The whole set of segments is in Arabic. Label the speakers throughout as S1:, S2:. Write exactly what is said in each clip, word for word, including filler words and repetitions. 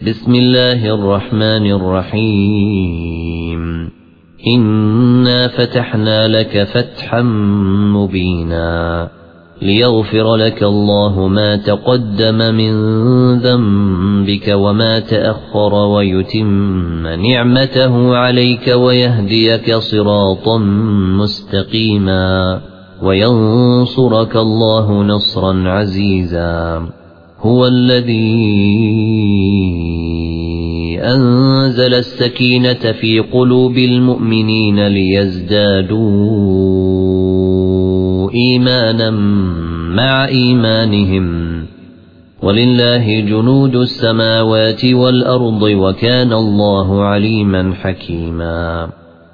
S1: بسم الله الرحمن الرحيم إنا فتحنا لك فتحا مبينا ليغفر لك الله ما تقدم من ذنبك وما تأخر ويتم نعمته عليك ويهديك صراطا مستقيما وينصرك الله نصرا عزيزا هو الذي أنزل السكينة في قلوب المؤمنين ليزدادوا إيمانا مع إيمانهم ولله جنود السماوات والأرض وكان الله عليما حكيما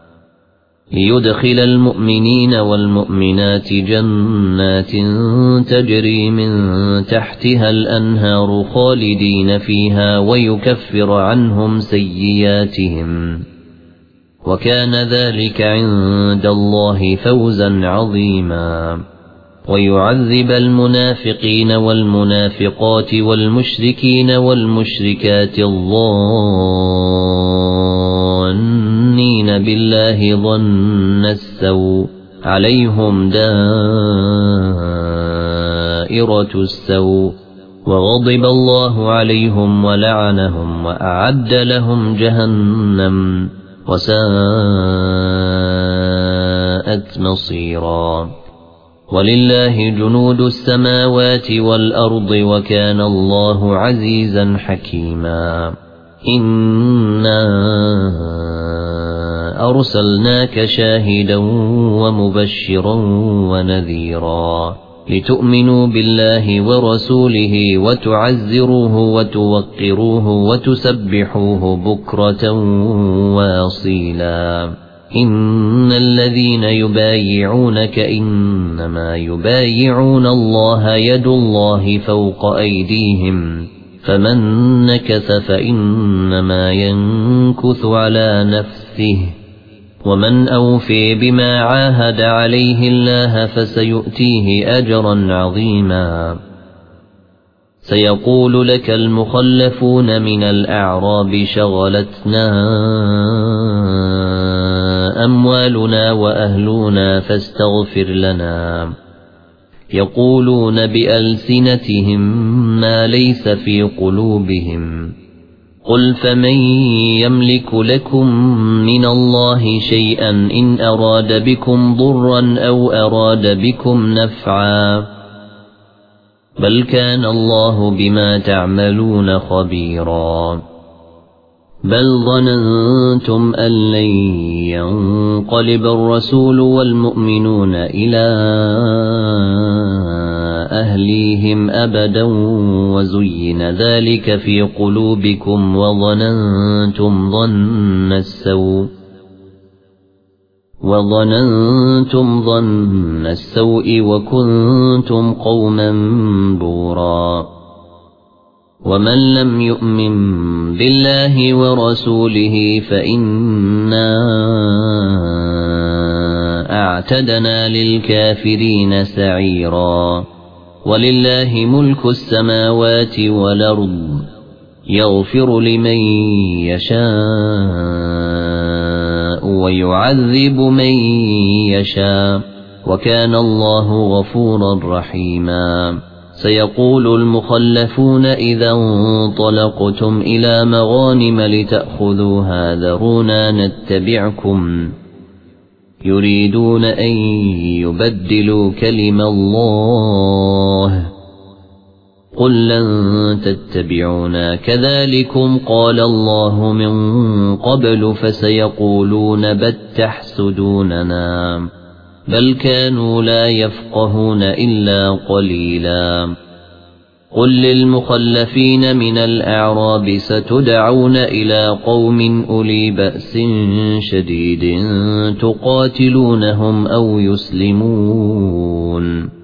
S1: ليدخل المؤمنين والمؤمنات جنات تجري من تحتها الأنهار خالدين فيها ويكفر عنهم سيئاتهم وكان ذلك عند الله فوزا عظيما ويعذب المنافقين والمنافقات والمشركين والمشركات الظانين بالله ظن السوء عليهم دائرة السوء وغضب الله عليهم ولعنهم وأعد لهم جهنم وساءت مصيرا ولله جنود السماوات والأرض وكان الله عزيزا حكيما إنا أرسلناك شاهدا ومبشرا ونذيرا لتؤمنوا بالله ورسوله وتعزروه وتوقروه وتسبحوه بكرة واصيلا إن الذين يبايعونك إنما يبايعون الله يد الله فوق أيديهم فمن نكث فإنما ينكث على نفسه ومن أوفي بما عاهد عليه الله فسيؤتيه أجرا عظيما سيقول لك المخلفون من الأعراب شغلتنا أموالنا وأهلنا فاستغفر لنا يقولون بألسنتهم ما ليس في قلوبهم قل فمن يملك لكم من الله شيئا إن أراد بكم ضرا أو أراد بكم نفعا بل كان الله بما تعملون خبيرا بل ظننتم أن لن ينقلب الرسول والمؤمنون إلى أهليهم أبدا وزين ذلك في قلوبكم وظننتم ظن السوء وظننتم ظن السوء وكنتم قوما بورا ومن لم يؤمن بالله ورسوله فإنا أعتدنا للكافرين سعيرا ولله ملك السماوات والأرض يغفر لمن يشاء ويعذب من يشاء وكان الله غفورا رحيما سيقول المخلفون إذا انطلقتم إلى مغانم لتأخذوها ذرونا نتبعكم يريدون أن يبدلوا كلم الله قل لن تتبعونا كذلكم قال الله من قبل فسيقولون بل تحسدوننا بل كانوا لا يفقهون إلا قليلا قل للمخلفين من الأعراب ستدعون إلى قوم أولي بأس شديد تقاتلونهم أو يسلمون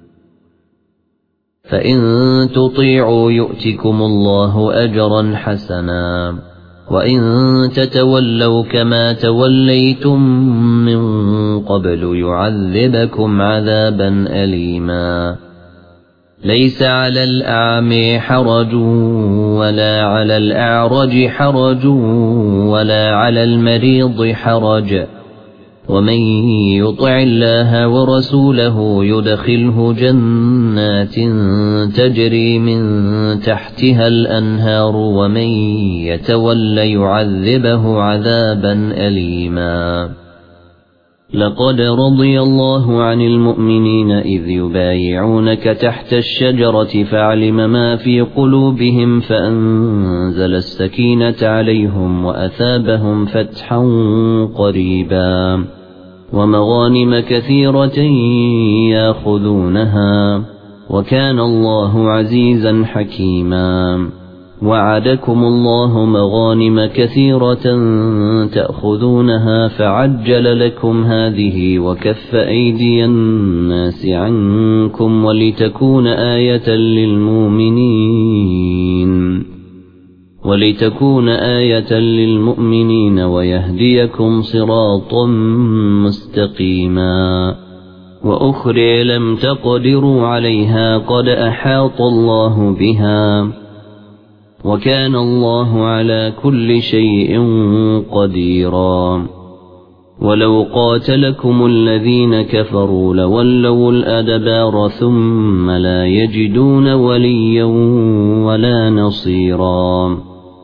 S1: فإن تطيعوا يؤتكم الله أجرا حسنا وإن تتولوا كما توليتم من قبل يعذبكم عذابا أليما ليس على الأعمى حرج ولا على الأعرج حرج ولا على المريض حرج ومن يطع الله ورسوله يدخله جنات تجري من تحتها الأنهار ومن يتولى يعذبه عذابا أليما. لقد رضي الله عن المؤمنين إذ يبايعونك تحت الشجرة فعلم ما في قلوبهم فأنزل السكينة عليهم وأثابهم فتحا قريبا ومغانم كثيرة ياخذونها وكان الله عزيزا حكيما. وعدكم الله مغانم كثيرة تأخذونها فعجل لكم هذه وكف أيدي الناس عنكم ولتكون آية للمؤمنين ولتكون آية للمؤمنين ويهديكم صراطا مستقيما. وأخرى لم تقدروا عليها قد أحاط الله بها وكان الله على كل شيء قديرا. ولو قاتلكم الذين كفروا لولوا الأدبار ثم لا يجدون وليا ولا نصيرا.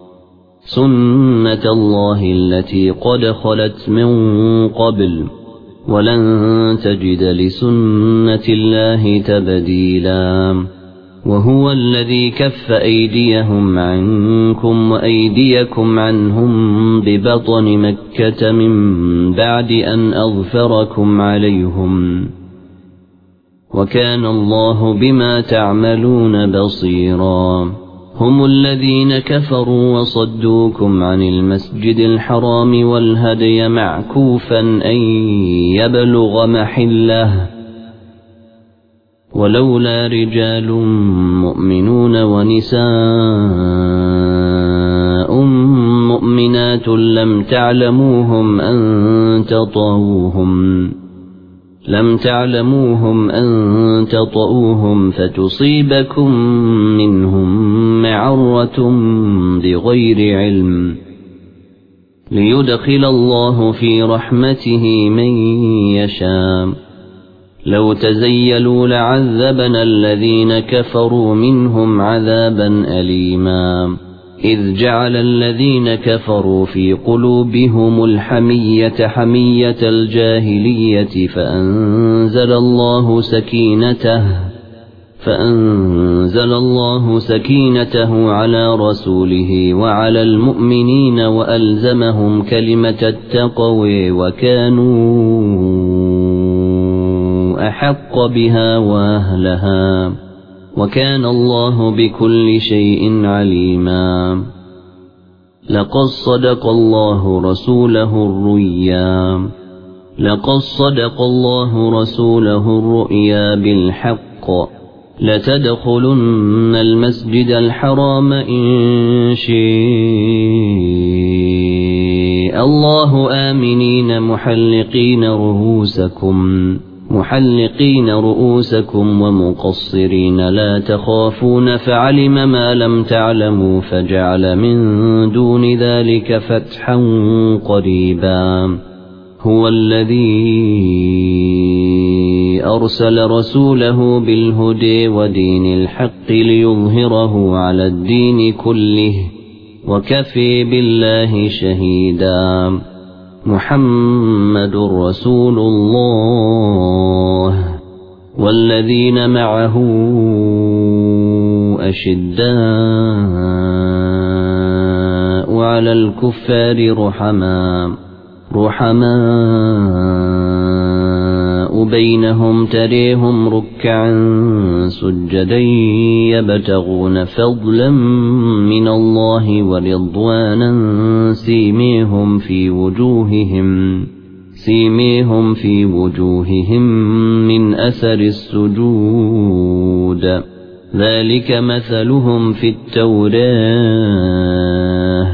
S1: سنة الله التي قد خلت من قبل ولن تجد لسنة الله تبديلا. وهو الذي كف أيديهم عنكم وأيديكم عنهم ببطن مكة من بعد أن أظفركم عليهم وكان الله بما تعملون بصيرا. هم الذين كفروا وصدوكم عن المسجد الحرام والهدي معكوفا أن يبلغ محله ولولا رجال مؤمنون ونساء مؤمنات لم تعلموهم أن تطؤوهم لم تعلموهم أن تطؤوهم فتصيبكم منهم معرة بغير علم ليدخل الله في رحمته من يشاء. لو تزيلوا لعذبنا الذين كفروا منهم عذابا أليما. إذ جعل الذين كفروا في قلوبهم الحمية حمية الجاهلية فأنزل الله سكينته فأنزل الله سكينته على رسوله وعلى المؤمنين وألزمهم كلمة التقوى وكانوا أحق بها وأهلها وكان الله بكل شيء عليما. لقد صدق الله رسوله الرؤيا لقد صدق الله رسوله الرؤيا بالحق لتدخلن المسجد الحرام إن شاء الله آمنين محلقين رؤوسكم محلقين رؤوسكم ومقصرين لا تخافون فعلم ما لم تعلموا فجعل من دون ذلك فتحا قريبا. هو الذي أرسل رسوله بالهدى ودين الحق ليظهره على الدين كله وكفى بالله شهيدا. محمد رسول الله والذين معه أشداء على الكفار رحماء رحماء بينهم تريهم ركعا سجدا يبتغون فضلا من الله ورضوانا سيميهم في وجوههم سيميهم في وجوههم من أثر السجود ذلك مثلهم في التوراة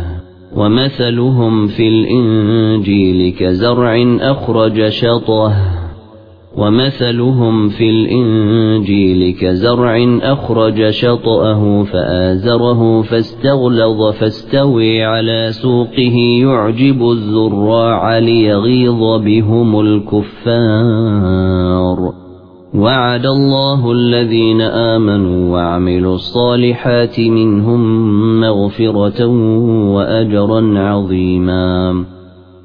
S1: ومثلهم في الإنجيل كزرع أخرج شطأه ومثلهم في الإنجيل كزرع أخرج شطأه فآزره فاستغلظ فاستوي على سوقه يعجب الزراع ليغيظ بهم الكفار وعد الله الذين آمنوا وعملوا الصالحات منهم مغفرة وأجرا عظيما.